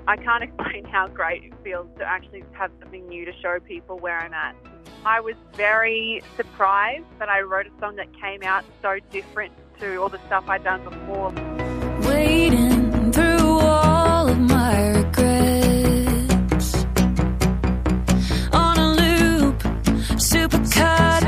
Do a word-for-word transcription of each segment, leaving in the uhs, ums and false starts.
I can't explain how great it feels to actually have something new to show people where I'm at. I was very surprised that I wrote a song that came out so different to all the stuff I'd done before. Wading through all of my regrets on a loop, supercut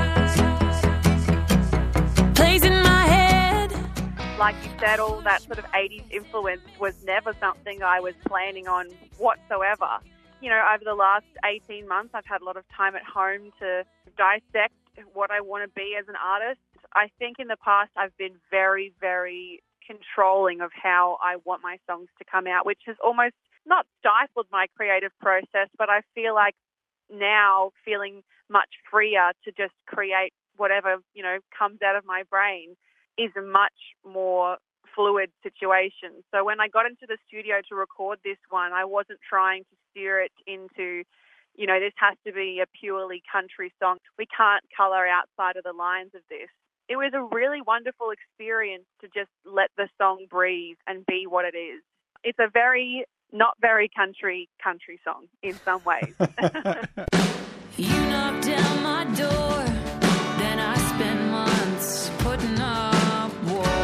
plays in my head. Like you said, all that sort of eighties influence was never something I was planning on whatsoever. You know, over the last eighteen months, I've had a lot of time at home to dissect what I want to be as an artist. I think in the past I've been very, very controlling of how I want my songs to come out, which has almost not stifled my creative process, but I feel like now feeling much freer to just create whatever, you know, comes out of my brain is a much more fluid situation. So when I got into the studio to record this one, I wasn't trying to steer it into, you know, this has to be a purely country song. We can't colour outside of the lines of this. It was a really wonderful experience to just let the song breathe and be what it is. It's a very, not very country, country song in some ways. You knocked down my door, then I spent months putting up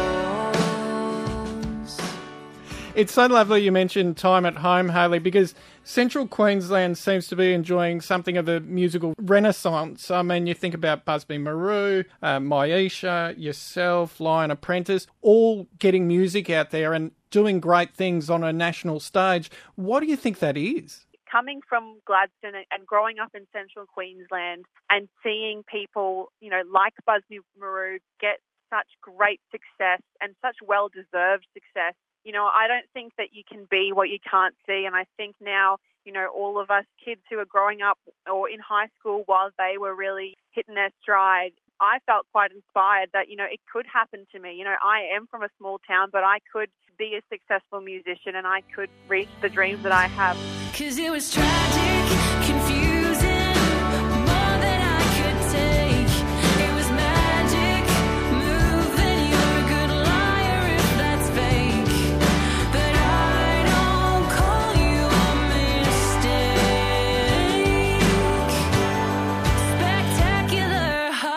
walls. It's so lovely you mentioned time at home, Hayley, because Central Queensland seems to be enjoying something of a musical renaissance. I mean, you think about Busby Marou, uh, Myisha, yourself, Lion Apprentice, all getting music out there and doing great things on a national stage. What do you think that is? Coming from Gladstone and growing up in Central Queensland and seeing people, you know, like Busby Marou get such great success and such well-deserved success. You know, I don't think that you can be what you can't see. And I think now, you know, all of us kids who are growing up or in high school while they were really hitting their stride, I felt quite inspired that, you know, it could happen to me. You know, I am from a small town, but I could be a successful musician and I could reach the dreams that I have. 'Cause it was tragic, confusing, more than I could take. It was magic, moving, you're a good liar if that's fake. But I don't call you a mistake. Spectacular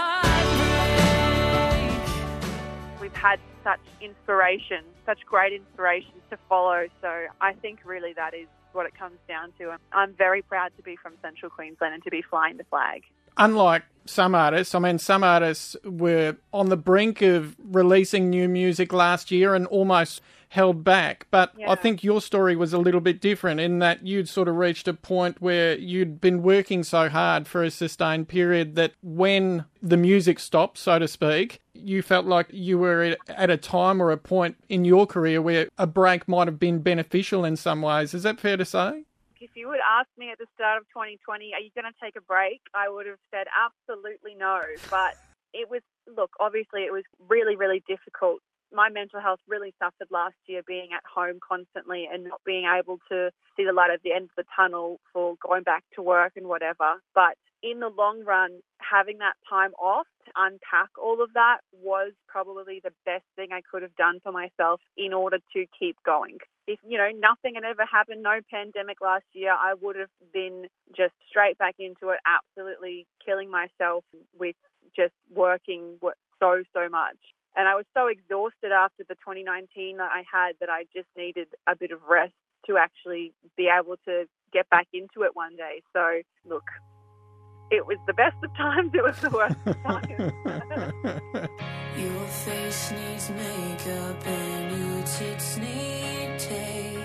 heartbreak. We've had such inspiration, such great inspiration to follow. So I think really that is what it comes down to. I'm very proud to be from Central Queensland and to be flying the flag. Unlike some artists, I mean, some artists were on the brink of releasing new music last year and almost held back. But Yeah. I think your story was a little bit different in that you'd sort of reached a point where you'd been working so hard for a sustained period that when the music stopped, so to speak, you felt like you were at a time or a point in your career where a break might have been beneficial in some ways. Is that fair to say? If you would ask me at the start of twenty twenty, are you going to take a break? I would have said absolutely no. But it was, look, obviously it was really, really difficult. My mental health really suffered last year being at home constantly and not being able to see the light at the end of the tunnel for going back to work and whatever. But in the long run, having that time off to unpack all of that was probably the best thing I could have done for myself in order to keep going. If, you know, nothing had ever happened, no pandemic last year, I would have been just straight back into it, absolutely killing myself with just working so, so much. And I was so exhausted after the twenty nineteen that I had that I just needed a bit of rest to actually be able to get back into it one day. So, look, it was the best of times, it was the worst of times. Your face needs makeup and your tits need tape.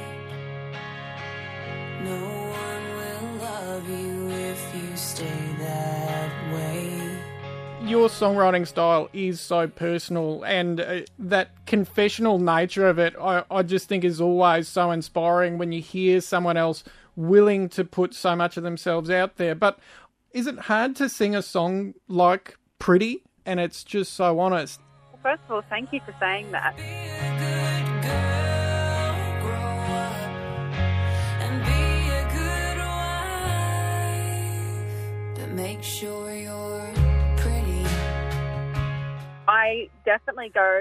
No one will love you if you stay that way. Your songwriting style is so personal, and uh, that confessional nature of it, I, I just think is always so inspiring when you hear someone else willing to put so much of themselves out there. But is it hard to sing a song like Pretty, and it's just so honest? Well, first of all, thank you for saying that. Be a good girl, grow up, and be a good wife, but make sure you're pretty. I definitely go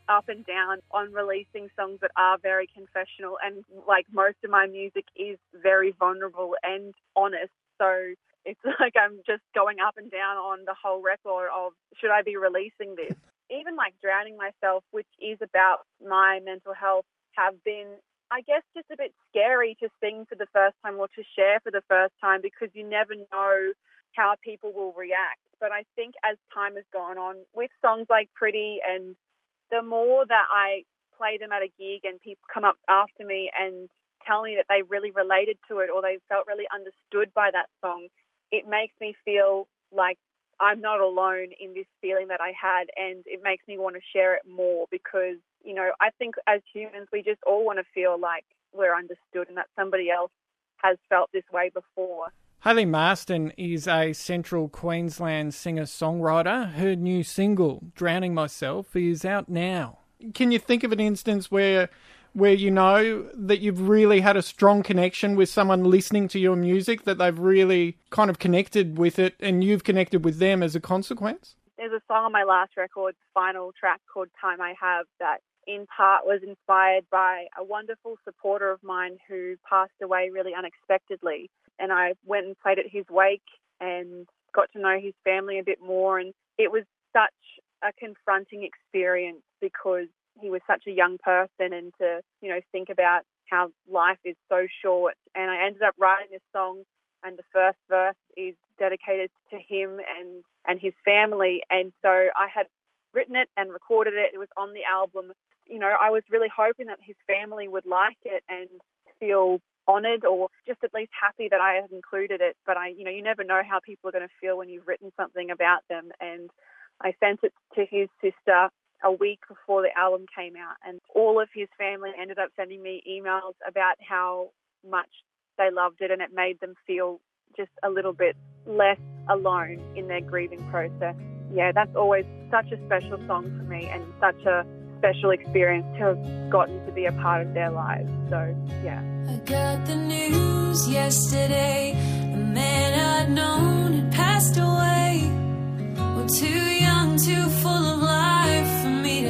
up and down on releasing songs that are very confessional, and like most of my music is very vulnerable and honest. So it's like I'm just going up and down on the whole record of should I be releasing this? Even like Drowning Myself, which is about my mental health, have been, I guess, just a bit scary to sing for the first time or to share for the first time because you never know how people will react. But I think as time has gone on with songs like Pretty, and the more that I play them at a gig and people come up after me and tell me that they really related to it or they felt really understood by that song, it makes me feel like I'm not alone in this feeling that I had, and it makes me want to share it more because, you know, I think as humans we just all want to feel like we're understood and that somebody else has felt this way before. Hayley Marston is a Central Queensland singer-songwriter. Her new single, Drowning Myself, is out now. Can you think of an instance where where you know that you've really had a strong connection with someone listening to your music, that they've really kind of connected with it and you've connected with them as a consequence? There's a song on my last record, final track, called Time I Have, that in part was inspired by a wonderful supporter of mine who passed away really unexpectedly. And I went and played at his wake and got to know his family a bit more. And it was such a confronting experience because he was such a young person, and to, you know, think about how life is so short. And I ended up writing this song, and the first verse is dedicated to him and, and his family. And so I had written it and recorded it. It was on the album. You know, I was really hoping that his family would like it and feel honoured or just at least happy that I had included it. But I, you know, you never know how people are going to feel when you've written something about them. And I sent it to his sister a week before the album came out, and all of his family ended up sending me emails about how much they loved it, and it made them feel just a little bit less alone in their grieving process. Yeah, that's always such a special song for me and such a special experience to have gotten to be a part of their lives. So, yeah. I got the news yesterday. The man I'd known had passed away. We're too young, too full of life for me to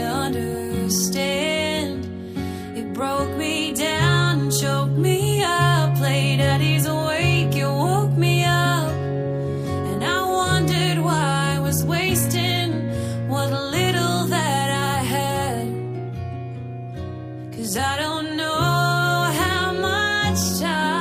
understand. It broke me down and choked me up. Late at his awake, it woke me up. And I wondered why I was wasting what little that I had. 'Cause I don't know how much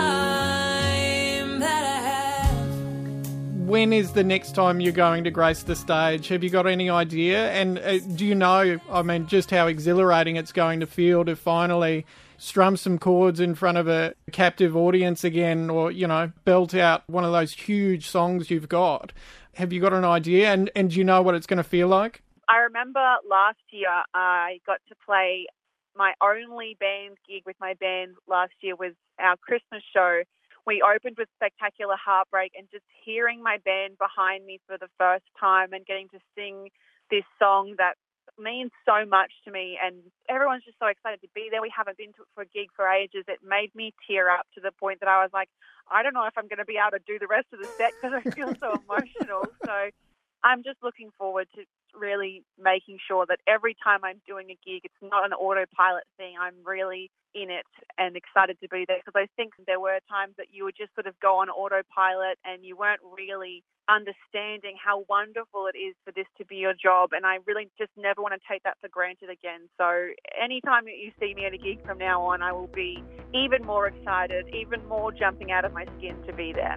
time that I have. When is the next time you're going to grace the stage? Have you got any idea? And uh, do you know, I mean, just how exhilarating it's going to feel to finally strum some chords in front of a captive audience again, or, you know, belt out one of those huge songs you've got? Have you got an idea? And, and do you know what it's going to feel like? I remember last year I got to play my only band gig with my band last year was our Christmas show. We opened with Spectacular Heartbreak, and just hearing my band behind me for the first time and getting to sing this song that means so much to me, and everyone's just so excited to be there. We haven't been to for a gig for ages. It made me tear up to the point that I was like, I don't know if I'm going to be able to do the rest of the set because I feel so emotional. So I'm just looking forward to really making sure that every time I'm doing a gig, it's not an autopilot thing. I'm really in it and excited to be there, because I think there were times that you would just sort of go on autopilot and you weren't really understanding how wonderful it is for this to be your job. And I really just never want to take that for granted again. So anytime that you see me at a gig from now on, I will be even more excited, even more jumping out of my skin to be there.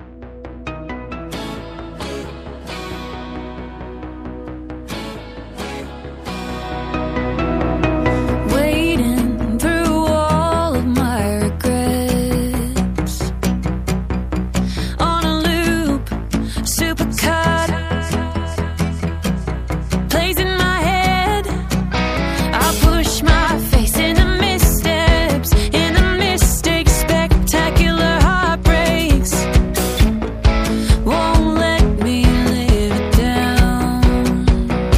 Wading through all of my regrets on a loop, supercut plays in my head. I push my face into missteps, into mistakes, spectacular heartbreaks. Won't let me live it down.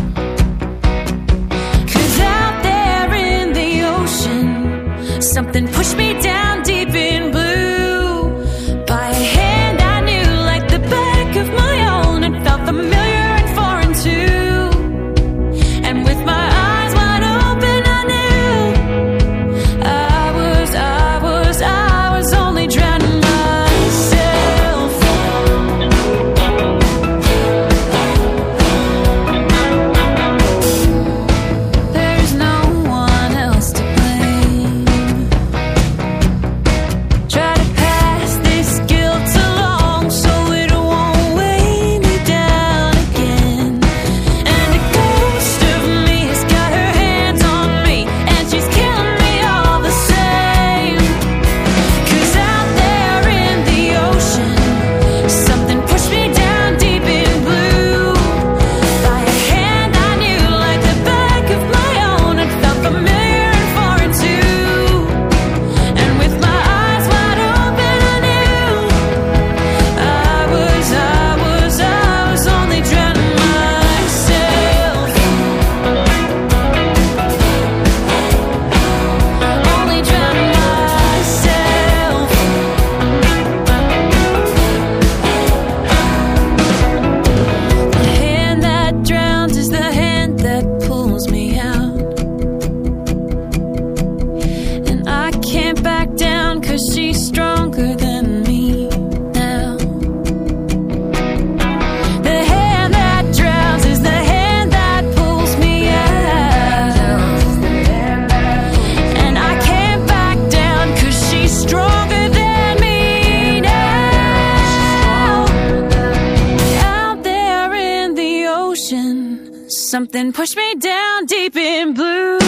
'Cause out there in the ocean, something pushed me down deep in blue. By a hand I knew like the back of my own. It felt familiar and foreign too. And with my eyes wide open 'cause she's stronger than me now. The hand that drowns is the hand that pulls me out, and I can't back down 'cause she's stronger than me now. Out there in the ocean, something pushed me down deep in blue.